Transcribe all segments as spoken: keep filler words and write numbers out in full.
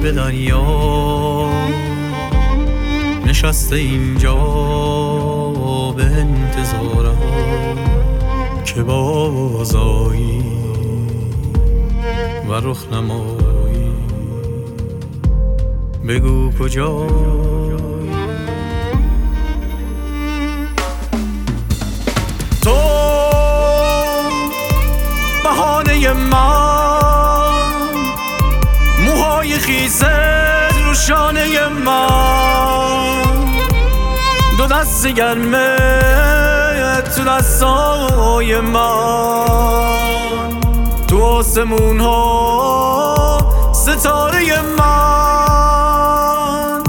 به دریا نشسته اینجا به انتظارم که بازایی و رخ نمایی. بگو کجایی تو، بهانه من، موهای خیزت رو شانه من، دو دست گرمت تو دستای من، تو آسمون ها ستاره من.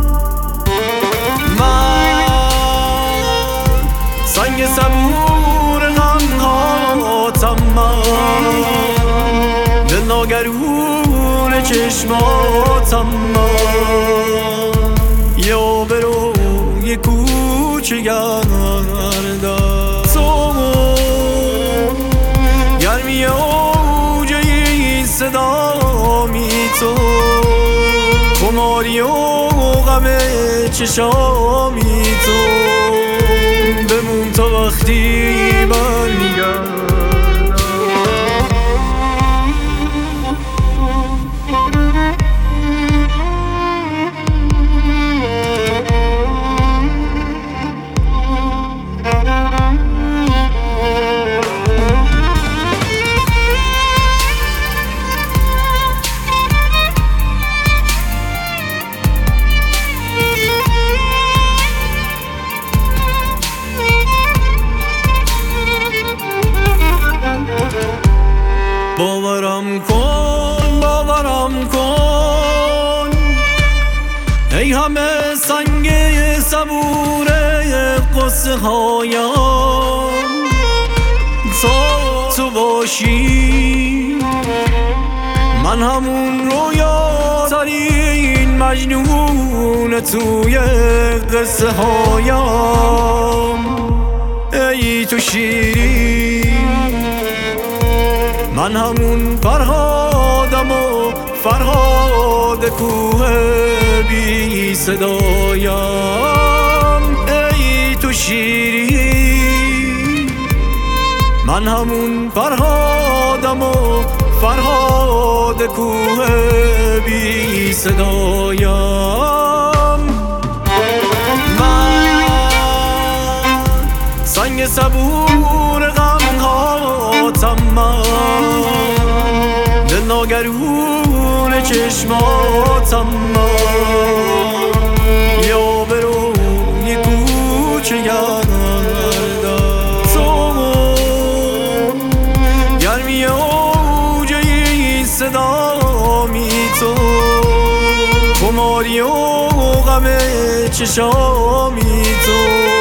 من سنگ صبور غم هاتم، من دل ناگرون چشماتم، من یه آبرو یه کوچه گردم تو، گرمی اوج این صدا می تو، خماری و غم چشامی تو، بمون تا وقتی برمیگردم. باورم کن، باورم کن، ای همه سنگ صبور قصه هایم، تا تو باشی من همون رویا ترین مجنون توی قصه هایم. ای تو شیری من همون فرهادم و فرهاد کوه بی صدایم. ای تو شیری من همون فرهادم و فرهاد کوه بی صدایم. من سنگ صبور غم هاتم، من دل ناگرون چشماتم، من یه آبرو یه کوچه گردم تو، گرمی اوج این صدا می تو، خماری و غم چشامی تو،